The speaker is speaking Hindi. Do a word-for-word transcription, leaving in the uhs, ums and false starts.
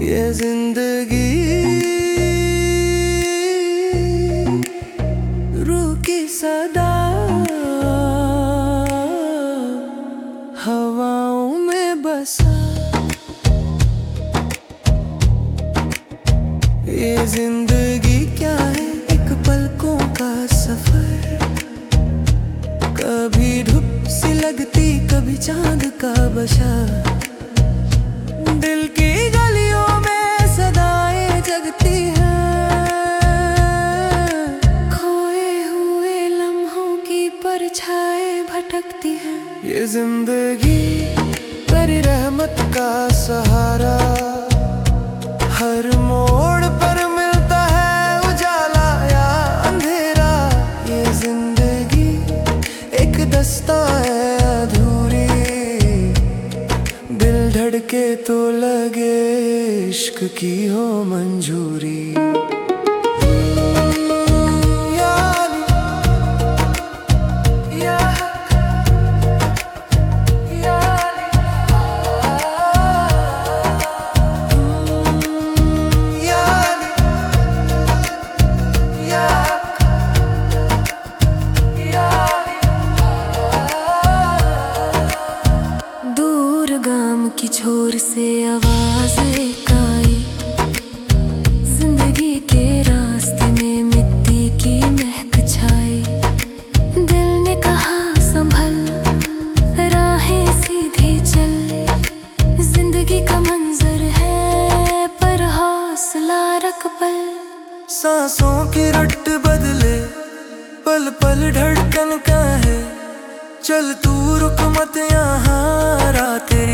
ये जिंदगी रूह की सदा हवाओं में बसा। ये जिंदगी क्या है, एक पलकों का सफर। कभी धूप सी लगती, कभी चांद का बशा। दिल की गलियों में सदाएं जगती हैं, खोए हुए लम्हों की परछाएं भटकती हैं। ये जिंदगी तेरी रहमत का सहारा, हर मोड़ पर मिलता है उजाला या अंधेरा। ये जिंदगी एक दस्ता है अधूरी, दिल धड़के तो लगे इश्क की हो मंजूरी। की छोर से आवाज एक आई, जिंदगी के रास्ते में मिट्टी की महक छाई। दिल ने कहा संभल, राहें सीधी चल। जिंदगी का मंजर है पर हौसला रख पल। सांसों की रट बदले, पल पल धड़कन का है। चल तू रुक मत यहाँ, रातें